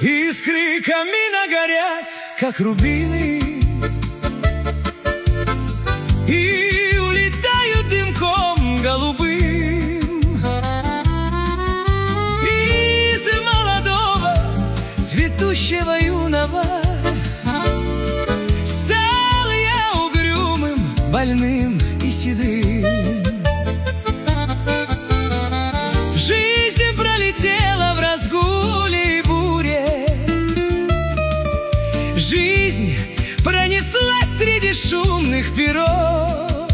Искры камина горят, как рубины, и улетают дымком голубым. Из молодого, цветущего юного стал я угрюмым, больным и седым. Жизнь пролетела в разгуле и буре, жизнь пронеслась среди шумных перов.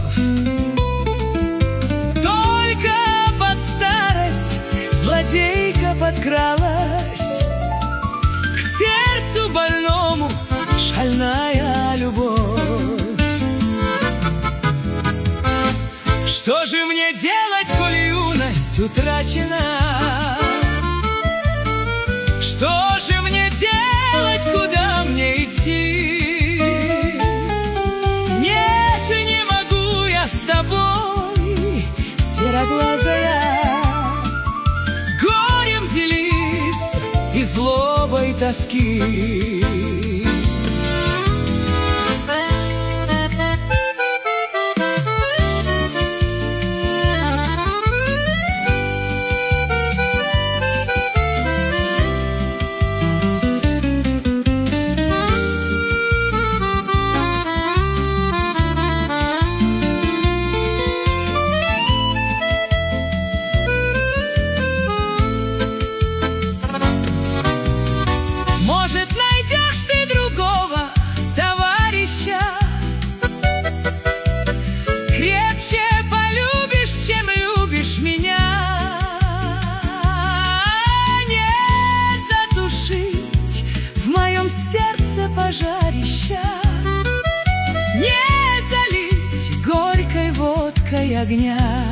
Только под старость злодейка подкралась к сердцу больному, шальная любовь. Что же мне делать, коль юность утрачена? Что же мне делать, куда мне идти? Нет, не могу я с тобой, сероглазая, горем делиться и злобой тоски. Может, найдешь ты другого товарища, крепче полюбишь, чем любишь меня. Не затушить в моем сердце пожарища, не залить горькой водкой огня.